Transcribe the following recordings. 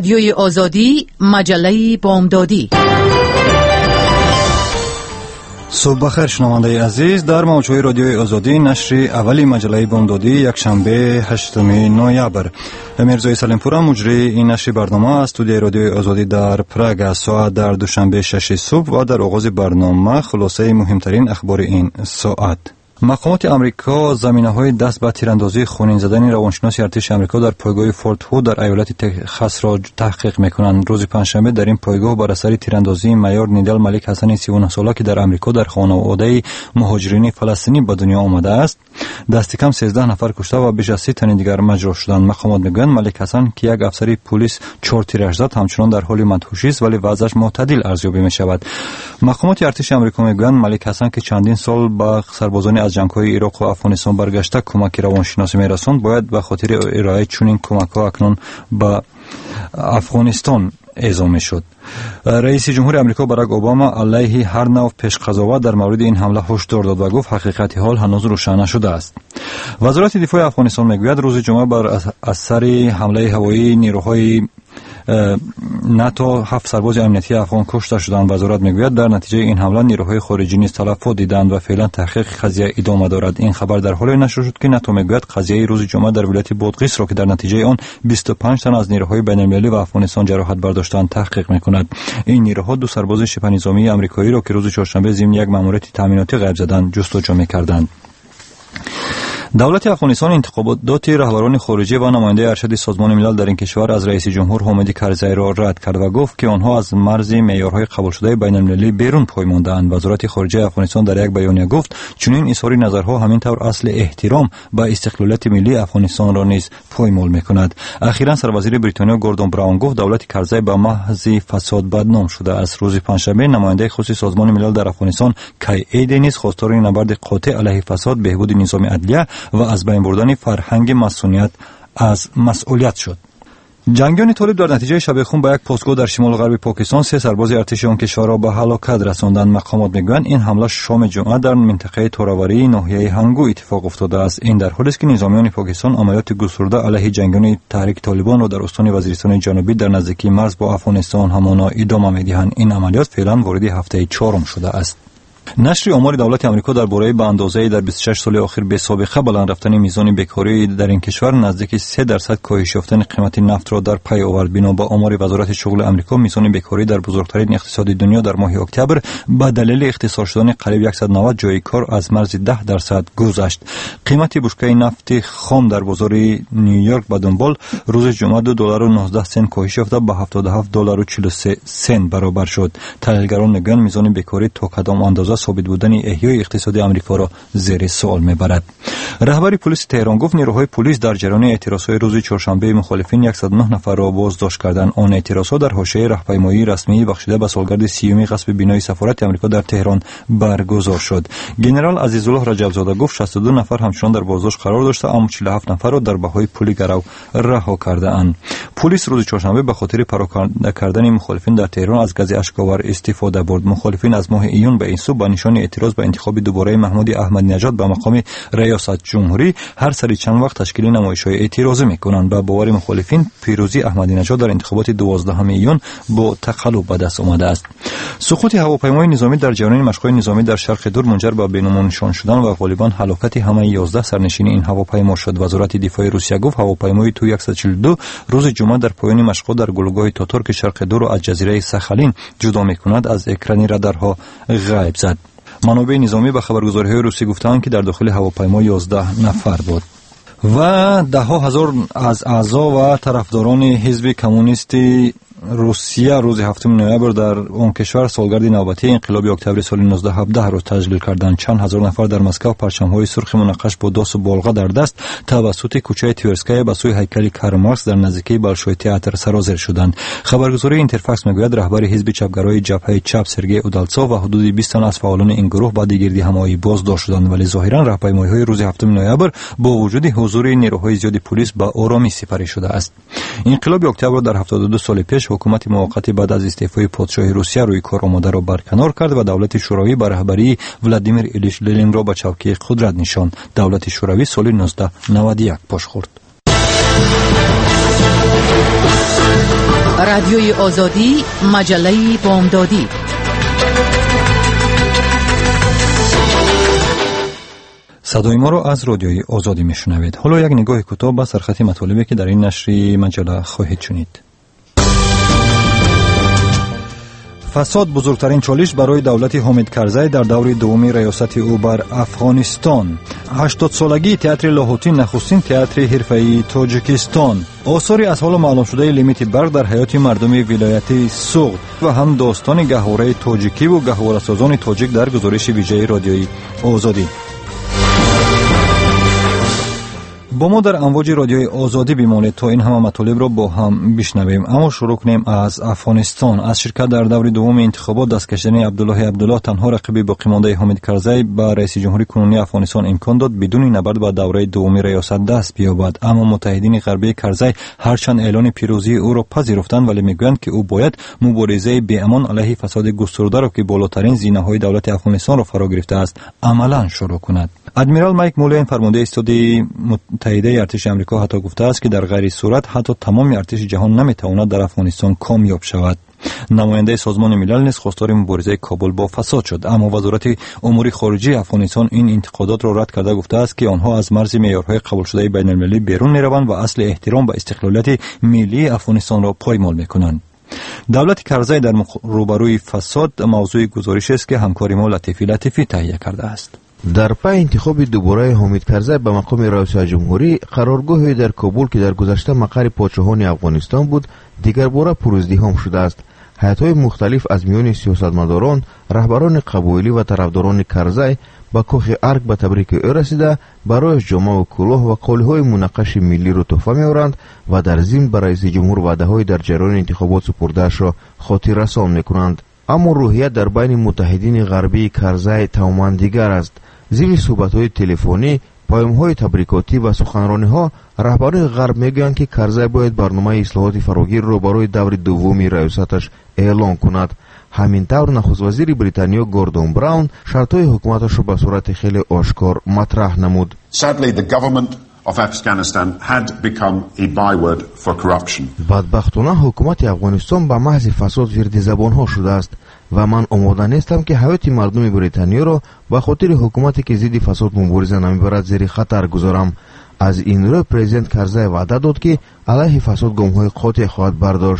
رادیوی آزادی، مجله بامدادی. صبح بخیر شنونده عزیز، در موجهای رادیوی آزادی نشر اولی مجله بامدادی یکشنبه 8 نوامبر. میرزای سلیمپور مجری این نشر برنامه از استودیوی رادیوی آزادی در پراگ ساعت در دوشنبه 6 صبح و در آغاز برنامه خلاصه مهمترین اخبار این ساعت. مقامات امریکا زمینه‌های دست به تیراندازی خونین زدن روانشناس ارتش امریکا در پایگاه فورت هود در ایالت تگزاس را تحقیق می‌کنند. روز پنجشنبه در این پایگاه بر اثر تیراندازی معیار نیدل ملیک حسن 39 ساله که در امریکا در خانواده مهاجرین فلسطینی به دنیا آمده است، دست کم 13 نفر کشته و بیش از 30 تن دیگر مجروح شدند. مقامات می‌گویند ملیک حسن که یک افسر پلیس 4 تیراژ زد همچنان در حال مدهوشی است ولی وضعش معتدل ارزیابی می‌شود. مقامات ارتش امریکا می‌گویند ملیک حسن که چندین سال به سربازان از جنگ‌های عراق و افغانستان برگشته کمک روانشناسی می‌رساند، باید به خاطر ارائه چنین کمک‌ها اکنون به افغانستان اعزام شد. رئیس جمهور آمریکا باراک اوباما علیه هر نوع پیش قضاوت در مورد این حمله هشدار داد و گفت حقیقت حال هنوز روشن نشده است. وزارت دفاع افغانستان میگوید روز جمعه بر اثر حمله هوایی نیروهای ناتو 7 سرباز امنیتی افغان کشته شدند. وزارت میگوید در نتیجه این حمله نیروهای خارجی نیز تلفات دیدند و فعلا تحقیق قضیه ادامه دارد. این خبر در حالی نشر شد که ناتو میگوید قضیه روز جمعه در ولایت بادغیس را که در نتیجه آن 25 تن از نیروهای بین‌المللی و افغانستان جراحت برداشتند تحقیق میکند. این نیروها 2 سرباز شبه نظامی آمریکایی را که روز چهارشنبه ضمن یک ماموریت تامیناتی غیب زدند جستجو میکردند. دولت افغانستان انتخابات رهبران خارجی و نماینده ارشد سازمان ملل در این کشور از رئیس جمهور حامد کرزی را رد کرد و گفت که آنها از مرز معیارهای قبول شده بین المللی بیرون پای مانده‌اند. وزارت خارجه افغانستان در یک بیانیه گفت چنین اظهار نظرها همینطور اصل احترام به استقلالیت ملی افغانستان را نیز پایمال می‌کند. اخیراً سروزیر بریتانیا گوردون براون گفت دولت کرزی به محض فساد بدنام شده است. روز پنجشنبه نماینده خصوصی سازمان ملل در افغانستان کی ایدی نیز خواستار نبرد قاطع علیه فساد، بهبود نظام عدلیه و از بین بردن فرهنگ مسئولیت از مسئولیت شد. جنگیان طالب در نتیجه شب خون به یک پستگاه در شمال غرب پاکستان 3 سرباز ارتش آن کشور را به هلاکت رساندند. مقامات میگویند این حمله شام جمعه در منطقه توراوری ناحیه هنگو اتفاق افتاده است. این در حالی است که نظامیان پاکستان عملیات گسترده علیه جنگیان تحریک طالبان را در استان وزیرستان جنوبی در نزدیکی مرز با افغانستان همانا ادامه میدهند. این عملیات فعلا وارد هفته 4 شده است. نشر آمار دولت آمریکا درباره به اندازه در 26 سال اخیر به سابقه بلند رفتن میزان بیکاری در این کشور نزدیک 3% کاهش یافتن قیمت نفت را در پی آورد. بنا به آمار وزارت شغل آمریکا میزان بیکاری در بزرگترین اقتصاد دنیا در ماه اکتبر به دلیل اختصاص شدن قریب 190 جای کار از مرز 10% گذشت. قیمت بشکه نفت خام در بازار نیویورک به دنبال روز جمعه $2.19 کاهش یافته به $70.43 برابر شد. تحلیلگران میگویند میزان بیکاری تا کدام اندازه ثابت بودن احیای اقتصادی آمریکا را زیر سوال میبرد. رهبر پلیس تهران گفت نیروهای پلیس در جریان اعتراضهای روز چهارشنبه مخالفین 109 نفر را بازداشت کردند. آن اعتراضها در حاشیه راهپیمایی رسمی بخشیده به سالگرد 30 غصب بینای سفارت آمریکا در تهران برگزار شد. ژنرال عزیزالله رجب‌زاده گفت 62 نفر همچنان در بازداشت قرار داشته اما 47 نفر را در بهای پول گرو رها کرده‌اند. پلیس روز چهارشنبه به خاطر پراکنده کردن مخالفین در تهران از گاز اشک‌آور استفاده برد. مخالفین از ماه ایون به این سو به نشان اعتراض به انتخاب دوباره محمود احمدی نژاد به مقام ریاست جمهوری هر سری چند وقت تشکیل نمایش‌های اعتراضی می‌کنند. به باور مخالفین پیروزی احمدی نژاد در انتخابات 12 ایون با تقلب به دست آمده است. سقوط هواپیمای نظامی در جریان مشق‌های نظامی در شرق دور منجر به بین‌المللی نشان شدن و غالباً هلاکت همه 11 سرنشین این هواپیما شد. وزارت دفاع روسیه گفت هواپیمای تو 142 روز جمعه در پایان مشق‌ها در گلوگاه تاتار که شرق دور را از جزیره ساخالین جدا می‌کند از اکران رادارها غیب زد. منابع نظامی به خبرگزاری‌های روسی گفتند که در داخل هواپیما 11 نفر بود. و ده‌ها هزار از اعضا و طرفداران حزب کمونیستی روسیه روز 7 نوامبر در اون کشور سالگرد نوبتی انقلاب اکتبر سال 1917 را تجلیل کردند. چند هزار نفر در مسکو پرچم‌های سرخ منقش با داس و بالغه در دست توسط کوچه تیورسکای به سوی هیکل کارل مارکس در نزدیکی بالشوی تئاتر سرازیر شدند. خبرگزاری اینترفاکس میگوید رهبر حزب چپگرای جبهه چپ سرگئی اودالتسوف و حدود 20 تن از فعالان این گروه بعد گردی همایی بازداشت شدند ولی ظاهرا راهپیمایی‌های روز 7 نوامبر با وجود حضور نیروهای زیاد پلیس به آرامی سپری شده است. انقلاب اکتبر در 72 سال پیش حکومت موقت بعد از استعفای پادشاه روسیه روی کار آمده را برکنار کرد و دولت شوروی به رهبری ولادیمیر ایلیچ لنین را به چوکه قدرت نشاند. دولت شوروی سال 1991 پاش خورد. رادیوی آزادی، مجله بامدادی. صدای ما را از رادیوی آزادی میشنوید. حالا یک نگاه کوتاه به سرخط مطالبی که در این نشر مجله خواهید شنید. فساد بزرگترین چالش برای دولت حامد کرزی در دور دوم ریاست او بر افغانستان. 80 سالگی تئاتر لاهوتی نخستین تئاتر حرفه‌ای تاجیکستان. آثاری از حال معلوم شده لیمیت برق در حیات مردم ولایت سوغد و هم داستان گهواره تاجیکی و گهواره‌سازان تاجیک در گزارش ویژه رادیوی آزادی. با ما در امواج رادیوی آزادی بمانید تا این همه مطالب را با هم بشنویم. اما شروع کنیم از افغانستان. از شرکت در دور دوم انتخابات دست کشیدن عبدالله تنها رقیب باقی مانده حامد کرزی به رئیس جمهوری کنونی افغانستان امکان داد بدون نبرد به دوره دوم ریاست دست بیابد. اما متحدین غربی کرزی هرچند اعلان پیروزی او را پذیرفتند ولی میگویند که او باید مبارزه بی‌امان علیه فساد گسترده را که بالاترین زینه‌های دولت افغانستان را فرا گرفته است عملاً شروع کند. ادمیرال مایک مولین فرمانده استادی متحده ارتش آمریکا حتی گفته است که در غیر صورت حتی تمام ارتش جهان نمیتواند در افغانستان کامیاب شود. نماینده سازمان ملل نیز خواستار مبارزه کابل با فساد شد، اما وزارت امور خارجه افغانستان این انتقادات را رد کرده گفته است که آنها از مرز معیارهای قبول شده بین المللی بیرون میروند و اصل احترام به استقلالیت ملی افغانستان را پایمال میکنند. دولت کرزی در روبروی فساد موضوع گزارش است که همکار ما لطیفی تهیه کرده است. در پی انتخاب دوباره حامد کرزی به مقام رئیس جمهوری، قرارگاهی در کابل که در گذشته مقر پادشاهان افغانستان بود دیگر باره پرازدحام شده است. هیئت‌های مختلف از میان سیاستمداران، رهبران قبایلی و طرفداران کرزی با کاخ ارگ به تبریک او رسیده برایش جامه و کلاه و قالی‌های منقش ملی را تحفه می‌آورند و در ضمن به رئیس جمهور وعده‌های در جریان انتخابات سپرده‌اش را خاطر رسان می‌کنند. اما روحیه در بین متحدین غربی کرزی تماماً دیگر است. ضمن صحبت‌های تلفنی، پیام‌های تبریکاتی و سخنرانی‌ها، رهبران غرب میگویند که کرزی باید برنامه اصلاحات فراگیر را برای دور دوم ریاستش اعلان کند. همین طور نخست وزیر بریتانیا گوردون براون شرط‌های حکومتش را به صورت خیلی آشکار مطرح نمود. Sadly, the government of Afghanistan had become a byword for corruption. بدبختانه حکومت افغانستان به محض فساد ورد زبان‌ها شده است و من آماده نیستم که حیات مردم بریتانیا را به خاطر حکومتی که ضد فساد مبارزه نمیبرد زیر خطر گذارم. از این رو پرزیدنت کرزی وعده داد که علیه فساد گام‌های قاطع خواهد برداشت.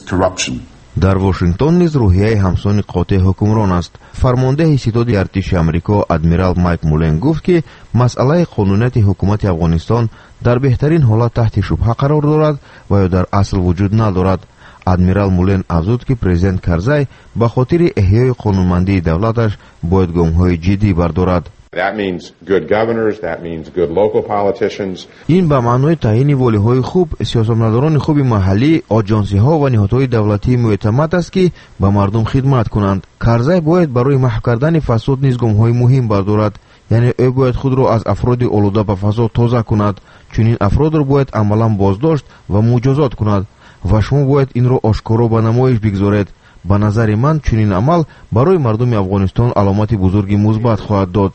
در واشنگتن نیز روحیه همسان قاطع حکمران است. فرمانده ستاد ارتش آمریکا ادمیرال مایک مولین گفت که مسئله قانونیت حکومت افغانستان در بهترین حالت تحت شبهه قرار دارد و یا در اصل وجود ندارد. ادمیرال مولین افزود که پرزیدنت کرزی به خاطر احیای قانونمندی دولتش باید گام‌های جدی بردارد. That means good governors, that means good local politicians. این به معنای تعیین والی‌های خوب، سیاستمداران خوب محلی، آژانس‌ها و نهادهای دولتی معتمد است که به مردم خدمت کنند. کرزی باید برای محو کردن فساد نیز گام‌های مهم بردارد. یعنی او باید خود را از افراد آلوده به فساد تازه کند. چنین افراد را باید عملاً بازداشت و مجازات کند و شما باید این را آشکارا به نمایش بگذارید. به نظر من چنین عمل برای مردم افغانستان علامت بزرگی مثبت خواهد داد.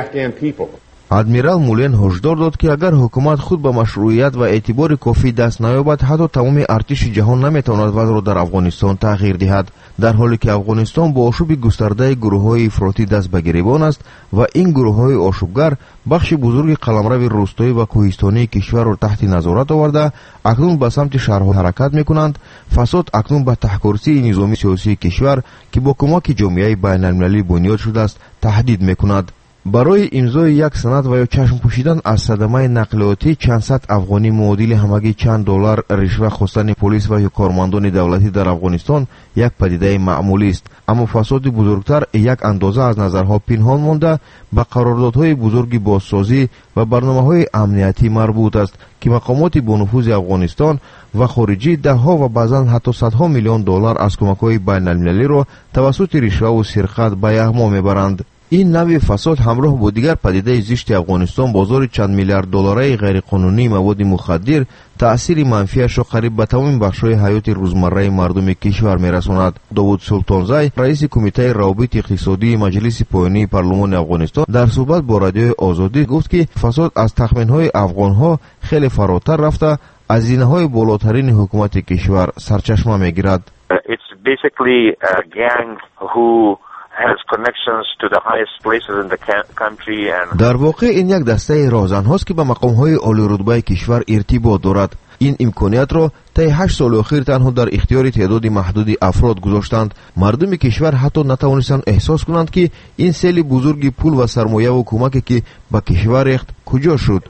ادمیرال مولین هشدار داد که اگر حکومت خود به مشروعیت و اعتبار کافی دست نیابد حتی تمام ارتش جهان نمیتواند وضع را در افغانستان تغییر دهد. در حالی که افغانستان با آشوب گسترده گروه‌های افراطی دست به گریبان است و این گروه‌های آشوبگر بخش بزرگ قلمرو روستایی و کوهستانی کشور را تحت نظارت آورده اکنون به سمت شهرها حرکت می‌کنند. فساد اکنون به تحکرسی نظام سیاسی کشور که با کمک جامعه بین‌المللی بنیاد شده است تهدید می‌کند. برای امضای یک سند و یا چشم پوشیدن از صدمه نقلیاتی چند صد افغانی معادل همگی چند دلار رشوه خواستن پلیس و یا کارمندان دولتی در افغانستان یک پدیده معمولی است. اما فساد بزرگتر یک اندازه از نظرها پنهان مانده به قراردادهای بزرگ بازسازی و برنامه‌های امنیتی مربوط است که مقامات با نفوذ افغانستان و خارجی ده‌ها و بعضاً حتی صدها میلیون دلار از کمک‌های بین‌المللی را توسط رشوه و سرقت به یغما می‌برند. این نوع فساد همراه با دیگر پدیده زشت افغانستان بازار چند میلیارد دلاری غیرقانونی مواد مخدر تأثیر منفیش را قریب به تمام بخش‌های حیات روزمره مردم کشور می‌رساند. داوود سلطانزی رئیس کمیته روابط اقتصادی مجلس پایانی پارلمان افغانستان در صحبت با رادیوی آزادی گفت که فساد از تخمین‌های افغان‌ها خیلی فراتر رفته از هزینه‌های بالاترین حکومت کشور سرچشمه می‌گیرد. It's basically a gang who has connections to the highest places in the country and در واقع این یک دسته راهزن هاست که به مقام‌های عالی رتبه کشور ارتباط دارد. این امکانیت را طی 8 سال اخیر تنها در اختیار تعداد محدودی افراد گذاشتند. مردم کشور حتی نتوانستند احساس کنند که این سیل بزرگ پول و سرمایه و کمکی که به کشور ریخت کجا شد.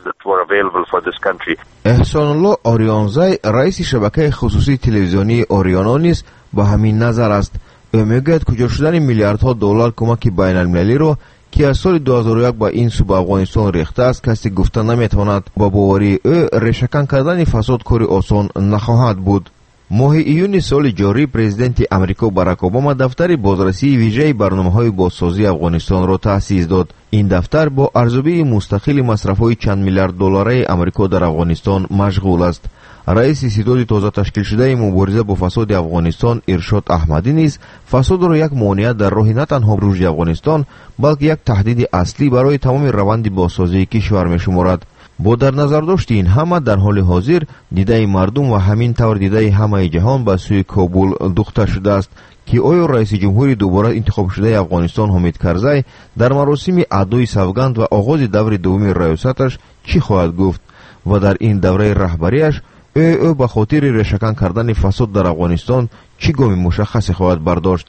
احسان الله آریانزی رئیس شبکه خصوصی تلویزیونی آریانا نیز به همین نظر است. او میگوید کجا شدن میلیاردها دلار کمک بین المللی را که از سال 2001 با این سو به افغانستان ریخته است کسی گفتن نمیتواند. با باوری او ریشه‌کن کردن فساد کاری آسان نخواهد بود. ماه ایون سال جاری پرزیدنت امریکا باراک اوباما دفتر بازرسی ویژه برنامه‌های بازسازی افغانستان را تأسیس داد. این دفتر با ارزیابی مستقل مصرف‌های چند میلیارد دلاری امریکا در افغانستان مشغول است. رئیس ستاد تازه تشکیل شده مبارزه با فساد افغانستان ارشاد احمدی نیز فساد را یک مانع در راه نه تنها رشد افغانستان بلکه یک تهدید اصلی برای تمام روند بازسازی کشور می‌شمارد. با در نظر داشت این همه در حال حاضر دیده مردم و همین طور دیده همه جهان به سوی کابل دوخته شده است که آیا رئیس جمهوری دوباره انتخاب شده افغانستان حامد کرزی در مراسم ادای سوگند و آغاز دور دوم ریاستش چی خواهد گفت و در این دوره رهبریش او به خاطر ریشه‌کن کردن فساد در افغانستان چی گام مشخصی خواهد برداشت.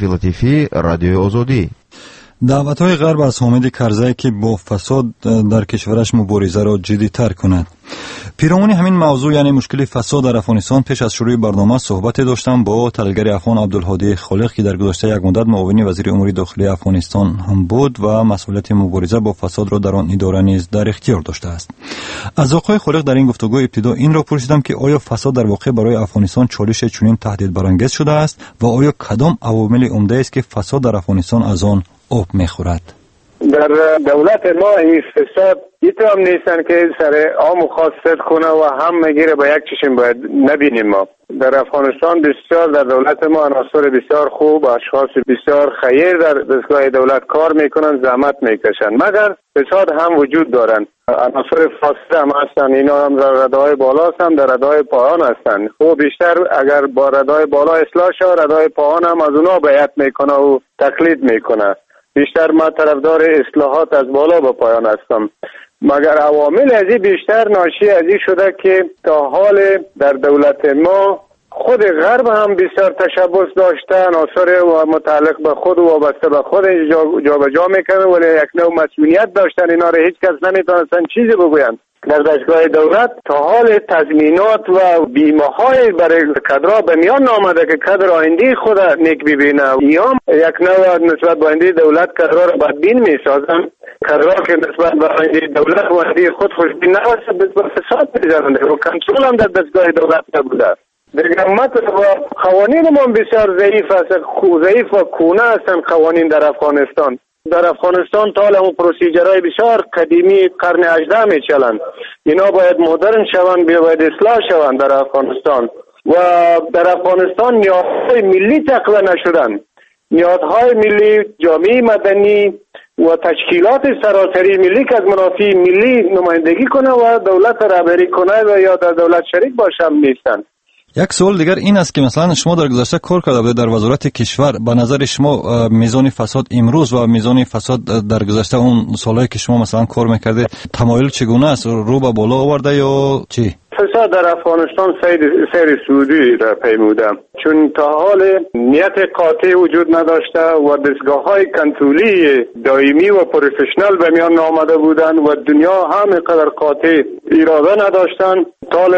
لطیفی رادیو آزادی. دعوت‌های غرب از حامد کرزی که با فساد در کشورش مبارزه را جدی‌تر کند. پیرامون همین موضوع یعنی مشکل فساد در افغانستان پیش از شروع برنامه صحبت داشتم با تحلیلگر افغان عبدالهادی خالق که در گذشته یک مدت معاون وزیر امور داخلی افغانستان هم بود و مسئولیت مبارزه با فساد را در آن اداره نیز در اختیار داشته است. از آقای خالق در این گفتگو ابتدا این را پرسیدم که آیا فساد در واقع برای افغانستان چالش چنین تهدید برانگیز شده است و آیا کدام عوامل عمده است که فساد در افغانستان از آن آب می‌خورد؟ در دولت ما این فساد هم نیستن که سر عام و خاص صد کنه و هم میگیره با یک چشم باید نبینیم. ما در افغانستان بسیار در دولت ما عناصر بسیار خوب و اشخاص بسیار خیر در دستگاه دولت کار میکنن، زحمت میکشن، مگر فساد هم وجود دارن. عناصر فاسد هم هستن، اینا هم در رده‌های بالا هستن، در رده‌های پایان هستن. خب بیشتر اگر با رده‌های بالا اصلاح شود رده‌های پایان هم از اونا بیعت میکنه و تقلید میکنه. بیشتر ما طرفدار اصلاحات از بالا به پایان هستم، مگر عوامل ازی بیشتر ناشی ازی شده که تا حال در دولت ما خود غرب هم بسیار تشبث داشته، عناصر و متعلق به خود و وابسته به خود جابجا میکنه ولی یک نوع مسئولیت داشتن، اینا رو هیچ کس نمیتونستن چیزی بگوین. در دستگاه دولت تا حال تضمینات و بیمه های برای کادرها به میان آمده که کادر آینده خود نیک ببینه. ایام یک نوع نسبت به آینده دولت کادرها را بدبین میسازن، کادرها که نسبت به آینده دولت و آینده خود خوشبین نباشه به فساد میزنند و کنترل هم در دستگاه دولت نبوده. دیگر مطلب قوانین ما بسیار ضعیف است، ضعیف و کونه هستند قوانین در افغانستان. در افغانستان تا همون پروسیجرهای بسیار قدیمی قرن 18 میچلند، اینا باید مدرن شوند، باید اصلاح شوند در افغانستان. و در افغانستان نیازهای ملی تقویه نشدن، نیازهای ملی، جامعه مدنی و تشکیلات سراسری ملی که از منافع ملی نمایندگی کنه و دولت رهبری کنه و یا در دولت شریک باشه هم نیستن. یک سوال دیگر این است که مثلا شما در گذشته کار کرده بودید در وزارت کشور، به نظر شما میزان فساد امروز و میزان فساد در گذشته اون سالهایی که شما مثلا کار میکردید تمایل چگونه است؟ رو به بالا آورده یا چی؟ فساد در افغانستان سیر سعودی را پیموده، چون تا حال نیت قاطع وجود نداشته و دستگاه‌های کنترلی دائمی و پروفشنال به میان آمده بودند و دنیا هم اینقدر قاطع اراده نداشتند. تا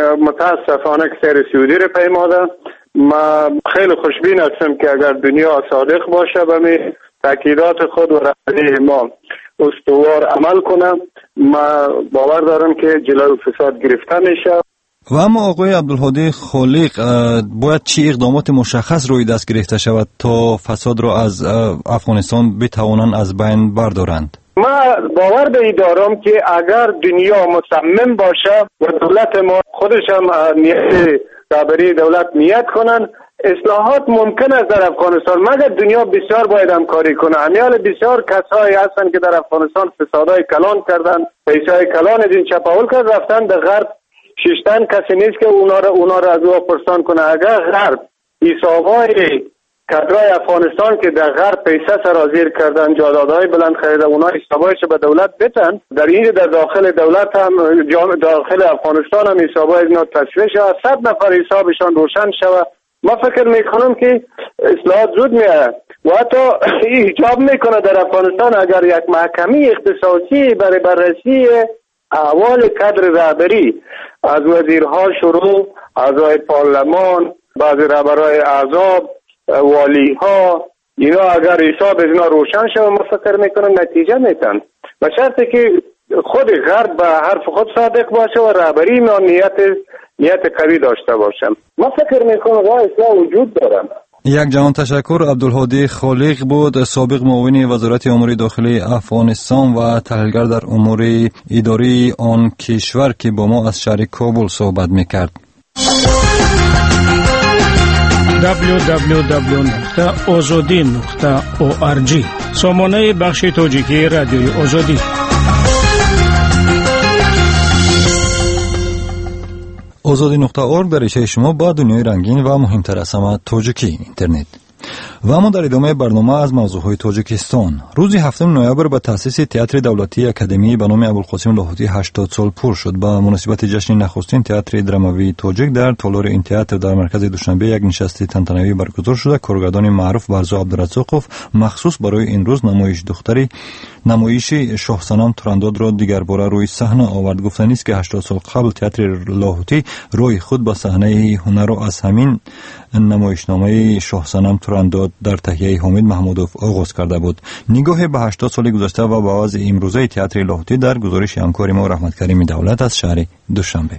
متاسفانه سیر سعودی را پیموده. ما خیلی خوشبین هستم که اگر دنیا صادق باشه به می تاکیدات خود و رهبری ما استوار عمل کنم، ما باور دارم که جلوی فساد گرفته میشه. و اما آقای عبدالهادی خالق، باید چی اقدامات مشخص روی دست گرفته شود تا فساد را از افغانستان بتوانند از بین بردارند؟ ما باور به این دارم که اگر دنیا مصمم باشه و دولت ما خودش هم نیت رهبری دولت نیت کنن، اصلاحات ممکن است در افغانستان، مگر دنیا بسیار باید همکاری کنه. همیال بسیار کسایی هستن که در افغانستان فسادهای کلان کردن، پیسهای کلان از این چپاول کرد، رفتن در غرب شیشتن کسی نیست که اونا را از او پرسان کنه. اگر غرب حسابای کادرای افغانستان که در غرب پیسه سرازیر کردن، جایدادهای بلند خریدن، اونا حسابایش به دولت بتن، در اینجا در داخل دولت هم داخل افغانستان هم حسابای اینا تصویه شود، 100 نفر حسابشان روشن شود. ما فکر میکنم که اصلاحات زود میاد و حتی ایجاب میکنه در افغانستان اگر یک محکمه اختصاصی برای بررسی احوال کادر رهبری از وزیرها شروع، اعضای پارلمان، بعضی رهبرای احزاب، والیها، اینا اگر حساب از اینا روشن شود، ما فکر میکنم نتیجه میتن، به شرطی که خود غرب به حرف خود صادق باشه و رهبری ما نیت قوی داشته باشم. ما فکر میکنم راه اصلاح وجود دارن. یک جهان تشکر. عبدالهادی خالق بود، سابق معاون وزارت امور داخلی افغانستان و تحلیلگر در امور اداری آن کشور که با ما از شهر کابل صحبت میکرد. www.azadi.org سامانه بخش تاجیکی رادیوی آزادی. azadi.org در ریشه شما با دنیای رنگین و مهمتر از همه تاجیکی اینترنت. و اما در ادامه برنامه از موضوعهای تاجیکستان. روز 7 نوامبر به تأسیس تئاتر دولتی اکادمی به نام ابوالقاسم لاهوتی 80 سال پر شد. با مناسبت جشن نخستین تئاتر دراموی تاجیک در تالار این تئاتر در مرکز دوشنبه یک نشست تنتنوی برگزار شده. کارگردان معروف برزو عبدالرزاقوف مخصوص برای این روز نمایش شاه سنم ترانداد را دیگر باره روی صحنه آورد. گفتنی است که 80 سال قبل تئاتر لاهوتی روی خود به صحنه هنر را از همین نمایشنامه شاه سنم ترانداد در تهیه حامد محمودوف آغاز کرده بود. نگاه به 80 سال گذشته و به وضع امروزه تئاتر لاهوتی در گزارش همکار ما رحمت کریم دولت از شهر دوشنبه.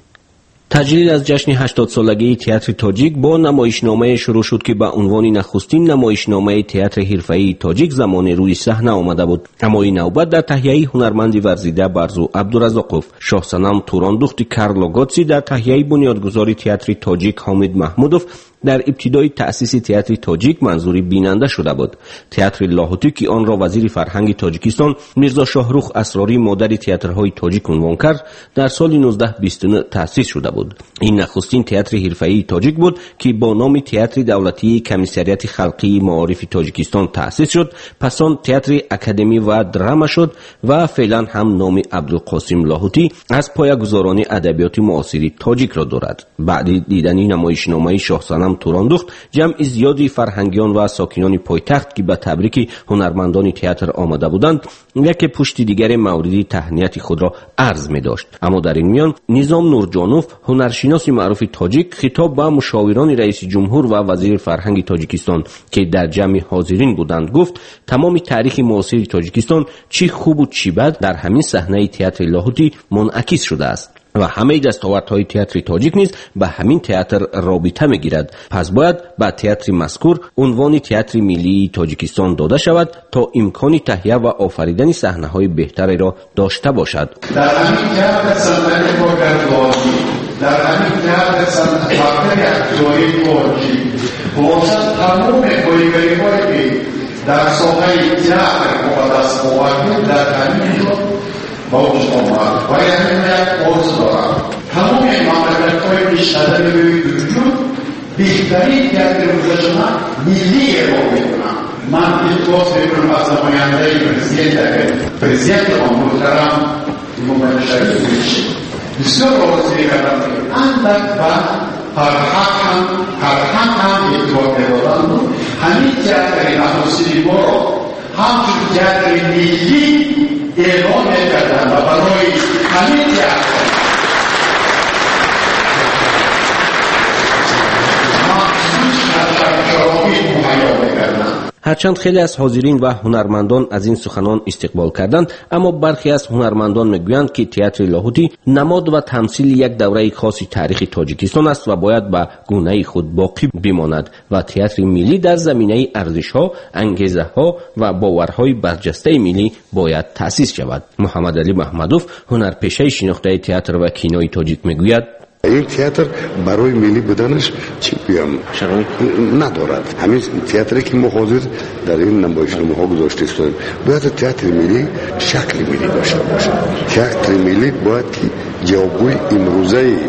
تجلیل از جشن 80 سالگی تئاتر تاجیک با نمایشنامه شروع شد که با عنوان نخستین نمایشنامه تئاتر حرفه‌ای تاجیک زمان روی صحنه آمده بود. اما این نوبت در تهیه هنرمند ورزیده برزو عبدالرزاقوف، شاه سنم توراندخت کارلو گاتسی در تهیه بنیادگذار تئاتر تاجیک حامد محمودوف در ابتدای تأسیس تئاتر تاجیک منظوری بیننده شده بود. تئاتر لاهوتی که آن را وزیر فرهنگ تاجیکستان میرزا شاهروخ اسراری مادر تئاترهای تاجیک عنوان کرد، در سال 1929 تأسیس شده بود. این نخستین تئاتر حرفه‌ای تاجیک بود که با نام تئاتر دولتی کمیسریت خلقی معارف تاجیکستان تأسیس شد. پس آن تئاتر اکادمی و دراما شد و فعلا هم نام عبدالقاسم لاهوتی از پایه‌گذاران ادبیات معاصر تاجیک را دارد. بعد دیدن نمایشنامه شاه سنم توراندخت، جمع زیادی فرهنگیان و ساکنان پایتخت که به تبریک هنرمندان تئاتر آمده بودند، یک پشت دیگر موردی تهنیت خود را عرض می داشت. اما در این میان نظام نورجانوف، هنرشناس معروف تاجیک، خطاب به مشاوران رئیس جمهور و وزیر فرهنگ تاجیکستان که در جمع حاضرین بودند گفت تمام تاریخ معاصر تاجیکستان چی خوب و چی بد در همین صحنه تئاتر لاهوتی منعکس شده است و همه دستاوردهای تئاتر تاجیک نیز به همین تئاتر رابطه میگیرد. پس باید به تئاتر مذکور عنوان تئاتر ملی تاجیکستان داده شود تا امکان تهیه و آفریدن صحنه‌های بهتری را داشته باشد. در همین تئاتر صحنه باگردوازی، در همین تئاتر صحنه اکتوری تاجیک باشد تمام پایگاری‌هایی در ساحه تئاتر مقدس آورده در همین با وجود آمد. باید این یک عرض دارم. تمام مملکت‌های پیش‌قدم وجود بهترین تئاتر گذاشتن ملی اعلام می‌کنم. من التماس می‌کنم از نماینده پرزیدنت محترم امام شریف بسیار راضی کردم که اندک و فرهنگ هم اتفاق دادن همین تئاتر نخستین ما را همچون تئاتر ملی اعلام کردن و برای همین تئاتر مخصوص شرابی مهیا کردن. هرچند خیلی از حاضرین و هنرمندان از این سخنان استقبال کردند، اما برخی از هنرمندان میگویند که تئاتر لاهوتی نماد و تمثیل یک دوره خاصی تاریخ تاجیکستان است و باید به گونه خود باقی بماند و تئاتر ملی در زمینه ارزش‌ها، انگیزه‌ها و باورهای برجسته ملی باید تأسیس شود. محمد علی محمدوف، هنرپیشه شناخته تئاتر و کینوی تاجیک میگوید این تئاتر برای ملی بودنش چی بگم ندارد. همین تئاتری که ما حاضر در این نمایشنامه‌ها گذاشته ایم باید تئاتر ملی شکل ملی داشته باشد. تئاتر ملی باید که جوابگوی امروزه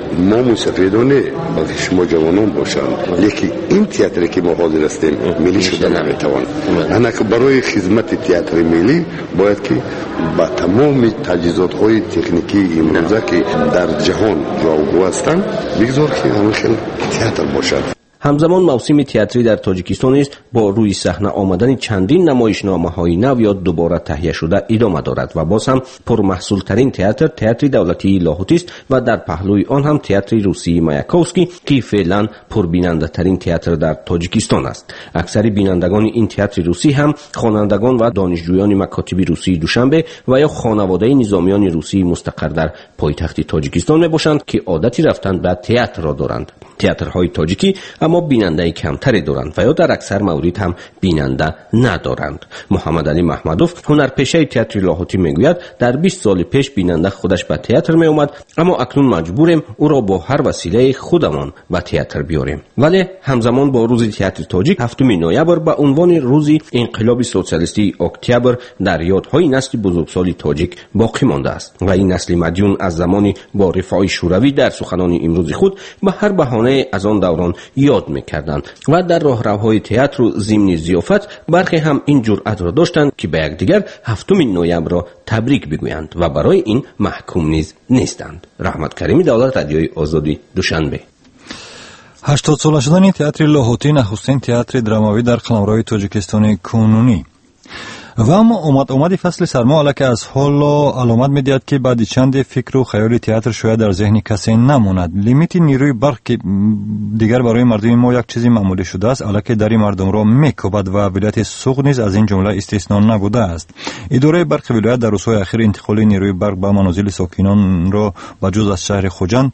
ما موسیقیدانه بلکه شما جوانان باشند، یکی این تئاتری که ما حاضر هستیم ملی شده نمیتوان. انا که برای خدمت تئاتر ملی باید که با تمام تجهیزات های تکنیکی امروزه که در جهان جایگاه هستند بگذار که همین خیلی تئاتر باشد. همزمان موسم تئاتری در تاجیکستان است با روی صحنه آمدن چندین نمایشنامه‌های نو یا دوباره تهیه شده ادامه دارد و باز هم پرمحصول ترین تئاتر دولتی لاهوتی است و در پهلوی آن هم تئاتر روسی مایاکوفسکی که فعلا پربیننده ترین تئاتر در تاجیکستان است. اکثر بینندگان این تئاتر روسی هم خوانندگان و دانشجویان مکاتب روسی دوشنبه و یا خانواده نظامیان روسی مستقر در پایتخت تاجیکستان میباشند که عادتی رفتن به تئاتر را دارند. تئاترهای تاجیکی اما بیننده کمتری دارند و یا در اکثر موارد هم بیننده ندارند. محمد علی محمدوف هنرپیشه تئاتر لاهوتی میگوید در 20 سال پیش بیننده خودش به تئاتر می اومد، اما اکنون مجبوریم او را با هر وسیله خودمان به تئاتر بیاریم. ولی همزمان با روز تئاتر تاجیک 7 نوامبر به عنوان روز انقلاب سوسیالیستی اکتبر در یادهای نسل بزرگسال تاجیک باقی مانده است و این نسل مدیون از زمانی با رفاع شوروی در سخنان امروز خود به هر بهانه از آن دوران یاد میکردند و در راهروهای تئاتر و ضمن ضیافت برخی هم این جرأت را داشتند که به یکدیگر 7 نوامبر را تبریک بگویند و برای این محکوم نیز نیستند. رحمت کریمی، دولت رادیوی آزادی، دوشنبه. 80 ساله شدن تئاتر لاهوتی نخستین تئاتر درامایی در قلمروی تاجیکستان کنونی و اما اومد فصل سرما علاکه از حال علامت میدهد که بعد چند فکر و خیال تئاتر شاید در ذهن کسی نماند. لیمیت نیروی برق که دیگر برای مردم ما یک چیزی معمولی شده است علاکه دری مردم را میکوبد و ولایت سوق نیز از این جمله استثنا نبوده است. اداره برق ولایت در روزهای اخیر انتقال نیروی برق به منازل ساکنان را به جز از شهر خوجند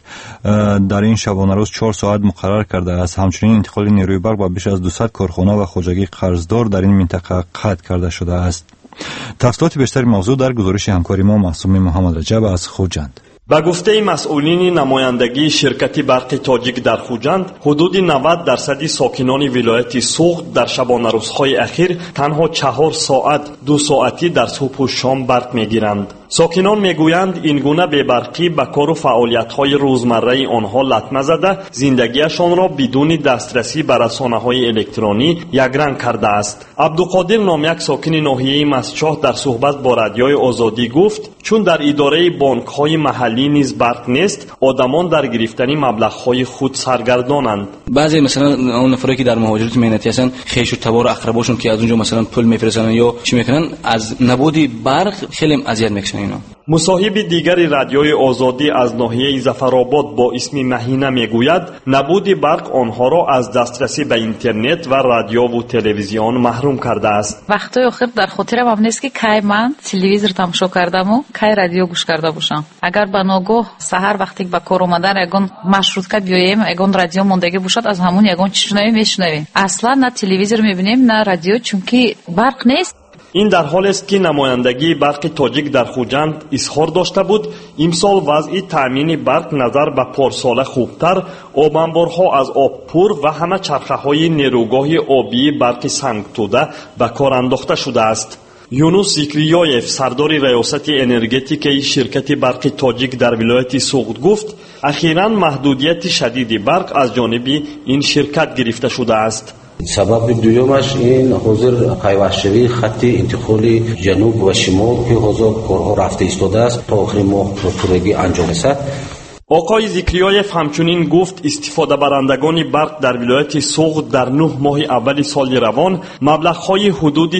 در این شبانه روز 4 ساعت مقرر کرده است. همچنین انتقال نیروی برق به بیش از 200 کارخانه و خوجگی قرضدار در این منطقه قطع کرده شده است. تفصیلات بیشتر موضوع در گزارش همکاری ما معصوم محمد رجب از خوجند. با گفته مسئولین نمایندگی شرکت برق تاجیک در خوجند، حدود 90% ساکنان ولایت سوغد در شبانه روزهای اخیر تنها 4 ساعت 2 ساعتی در صبح و شام برق میگیرند. ساکنان میگویند این گونه بی‌برقی به کار و فعالیت‌های روزمره آنها لطمه زده زندگیشان را بدون دسترسی به رسانه‌های الکترونی یکرنگ کرده است. عبدالقادر نام یک ساکن ناحیه مسچاه در صحبت با رادیوی آزادی گفت چون در اداره بانک‌های محلی نیز برق نیست، آدمان در گرفتن مبلغ‌های خود سرگردانند. بعضی مثلا اون نفرایی که در مهاجرت مهنتی هستن، خویش و تبار اقرباشون که از اونجا مثلا پول میفرستن یا چی میکنن، از نبودی برق خیلی اذیت میکشن اینا. مصاحب دیگری رادیوی آزادی از ناحیه ظفرآباد با اسم مهینه میگوید نبود برق آنها را از دسترسی به اینترنت و رادیو و تلویزیون محروم کرده است. وقتی آخر در خاطرم هم نیست که کی من تلویزیون تماشا کردم و کی رادیو گوش کرده باشم. اگر به ناگاه سحر وقتی به کار اومدن یگان مشروطه بیایم یگان رادیو موندگی باشد از همون یگان چی میشنویم. اصلا نه تلویزیون میبینیم نه رادیو چون که برق نیست. این در حال است که نمایندگی برق تاجیک در خوجند اظهار داشته بود امسال وضع تامین برق نظر به پارسال خوبتر، آبانبارها از آب پر و همه چرخه‌های نیروگاه آبی برق سنگ توده به کار انداخته شده است. یونس زیکریایف سردار ریاست انرژتیکی شرکت برق تاجیک در ولایت سوغد گفت اخیراً محدودیت شدید برق از جانب این شرکت گرفته شده است. سبب دویمش این حاضر پیوستشوی خط انتقال جنوب و شمال که حاضر کارها رفته ایستاده است تا آخر ماه پورگی انجام رسد. آقای زیکریایف همچنین گفت استفاده برندگان برق در ولایت سوغد در 9 ماه اول سال روان مبلغ‌های حدود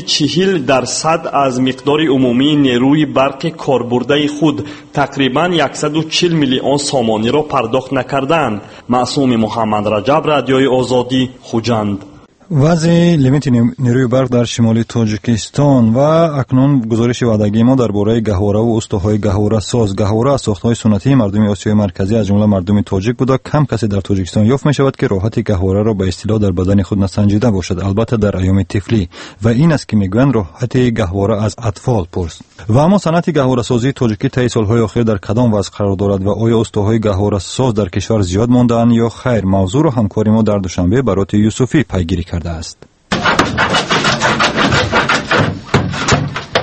40% از مقدار عمومی نیروی برق کاربرده خود تقریباً 140 میلیون سامانی را پرداخت نکردند. معصوم محمد رجب، رادیوی آزادی، خوجند. وضع لیمیت نیروی برق در شمال تاجیکستان و اکنون گزارش وعدگی ما درباره گهواره و استوهای گهواره ساز. گهواره از ساختهای سنتی مردم آسیای مرکزی از جمله مردم تاجیک بوده. کم کسی در تاجیکستان یافت می شود که راحت گهواره را به اصطلاح در بدن خود نسنجیده باشد، البته در ایام طفلی، و این است که میگویند راحت گهواره از اطفال پرس. و اما صنعت گهواره سازی تاجیکی طی سالهای اخیر در کدام وضع قرار دارد و آیا استوهای گهواره ساز در کشور زیاد مانده‌اند یا خیر؟ موضوع را همکاری ما در دوشنبه برات یوسفی پیگیری کرده است.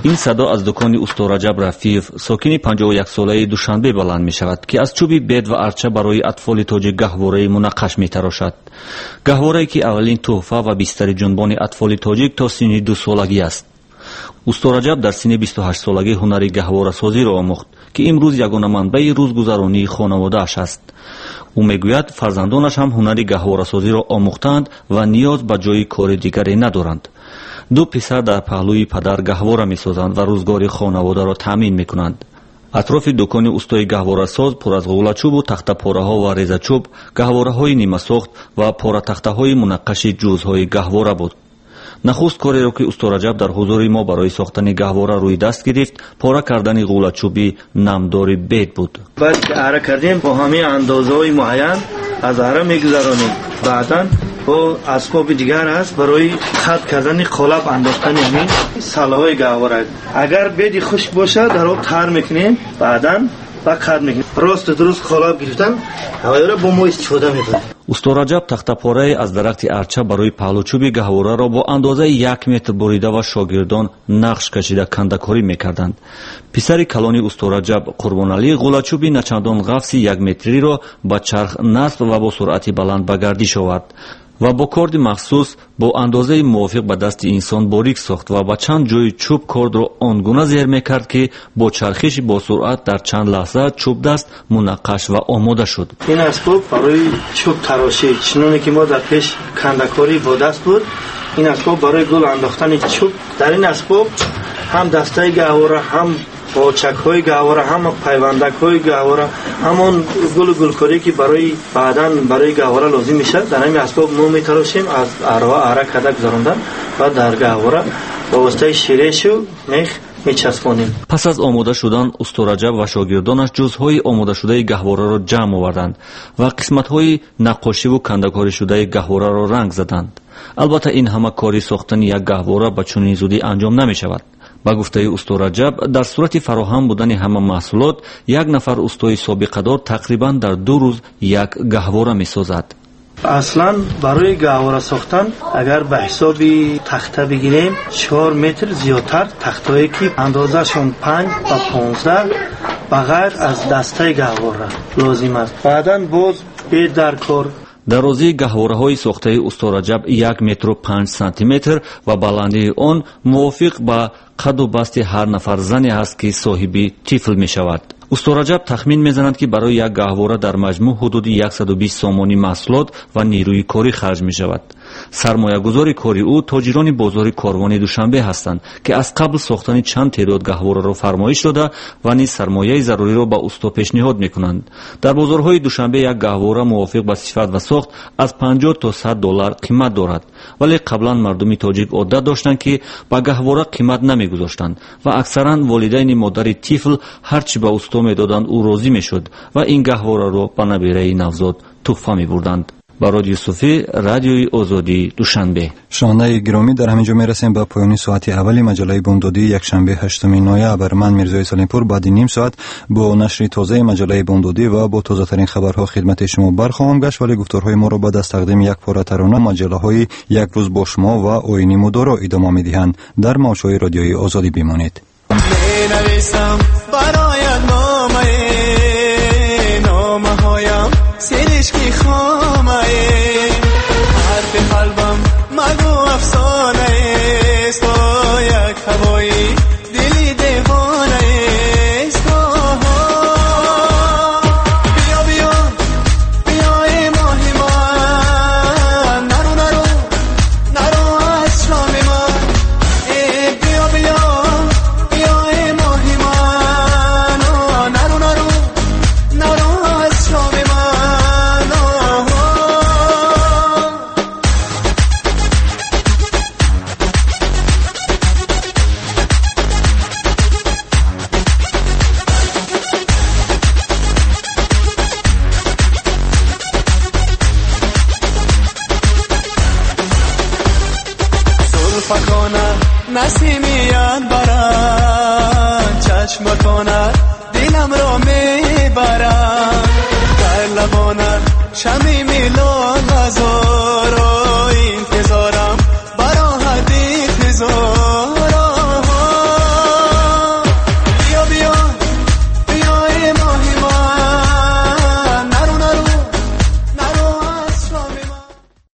این صدا از دکان استوراجب رفیق ساکن 51 ساله دوشنبه بلند می شود که از چوبی بید و ارچه برای اطفال تاجیک گهواره منقش می تراشد. گهواره که اولین تحفه و بیستر جنبان اطفال تاجیک تا سن 2 سالگی است. استوراجب در سن 28 سالگی هنر گهواره سازی را آموخت که امروز یگانه منبع روزگذرانی خانواده‌اش است. او میگوید فرزندانش هم هنر گهواره سازی را آموختند و نیاز به جای کار دیگری ندارند. 2 پسر در پهلوی پدر گهواره می‌سازند و روزگار خانواده را تامین می‌کنند. اطراف دکان استای گهواره ساز پر از غولچوب و تخته پاره‌ها و ریزچوب، گهواره‌های نیمه ساخت و پاره تخته‌های منقش جزءهای گهواره بود. نخست کاری را که استوراجب در حضور ما برای ساختن گهواره روی دست گرفت، پاره کردن غولچوبی نمدار بید بود. بعد که اره کردیم با همه اندازه‌های معین از اره می‌گذرانیم. بعداً با اسباب دیگر است برای خط کردن قالب انداختن این سلاهای گهواره. اگر بیدی خشک باشه در آب تر میکنیم، بعداً با خط میکنیم. راست درست قالب گرفتن هوایره با ما استفاده میکنیم. استوراجب تخته پاره از درخت ارچه برای پهلوچوب گهواره را با اندازه 1 متر بریده و شاگردان نقش کشیده کندکاری میکردند. پسر کلانی استوراجب قربانعلی غولچوبی نچندان قفس 1 متری را با چرخ نصب و با سرعت بلند به گردش آورد و با کارد مخصوص با اندازه موافق به دست انسان باریک ساخت و با چند جای چوب کارد را آنگونه زیر میکرد که با چرخش با سرعت در چند لحظه چوب دست منقش و آماده شد. این اسباب برای چوب تراشی، چنانه که ما در پیش کندکاری با دست بود، این اسباب برای گل انداختن چوب. در این اسباب هم دسته گهواره، هم باچک‌های گهواره، هم پیوندک‌های گهواره، همون گلکاری که برای بعداً برای گهواره لازم میشه، در این اسباب ما میتراشیم از اره کده گذراندن و در گهواره با واسطه شیرش و میخ میچسبانیم. پس از آماده شدن استوراجب و شاگردانش جزهای آماده شده گهواره را جمع آوردند و قسمت‌های نقاشی و کندکاری شده گهواره را رنگ زدند. البته این همه کاری ساختن یک گهواره به چنین زودی انجام نمی‌شود. با گفته استوراجب در صورت فراهم بودن همه محصولات، 1 نفر استوی سابقه‌دار تقریباً در 2 روز یک گهواره می‌سازد. اصلا برای گهواره ساختن اگر به حسابی تخته بگیریم 4 متر زیادتر تختهایی که اندازه‌شون 5 تا 15 بغیر از دسته گهواره لازم است. بعداً باز بید در کار. درازی گهواره‌های ساخته استوراجب 1 متر و 5 سانتی متر و بلندی آن موافق با قد و بست هر نفر زنی است که صاحبی طفل می شود. استوراجب تخمین میزنند که برای یک گهواره در مجموع حدود 120 سامانی محصولات و نیروی کاری خرج می شود. سرمایه گذاری کاری او تاجران بازار کاروان دوشنبه هستند که از قبل ساختن چند تعداد گهواره را فرمایش داده و نیز سرمایه ضروری را با استا پیشنهاد می کنند. در بازارهای دوشنبه یک گهواره موافق با صفت و ساخت از 50 تا 100 دلار قیمت دارد، ولی قبلا مردم تاجیک عادت داشتند که با گهواره قیمت نمی گذاشتند و اکثرا والدین مادر طفل هرچی به استا می دادند او راضی می شد و این گهواره را به نبیره نوزاد تحفه می بردند. برای یوسفی، رادیوی آزادی، دوشنبه. شنوندگان گرامی، در همینجا میرسیم به پایان ساعت اولی مجله بامدادی یک شنبه 8 نوامبر. من میرزای سلیمپور بعد نیم ساعت با نشر تازه مجله بامدادی و با تازه ترین خبرها خدمت شما برخواهم گشت، ولی گفتارهای ما را بعد از تقدیم یک پاره ترانه مجله های یک روز با شما و آیین مدارا ادامه میدهند. در موجهای رادیوی آزادی بمانید. مینویسم برایت نامه هایم سرشکی خامه حرف قلبم مگو افسانه است و یک هوایی دلی دیوانه است. بیا بیا بیا ای ماهی من، نرو نرو نرو از شام من. بیا بیا بیا ای ماهی من، نرو نرو نرو از شام من. نسیمیان برن چشم کنن دلم را میبرن در لبانن شمی میلان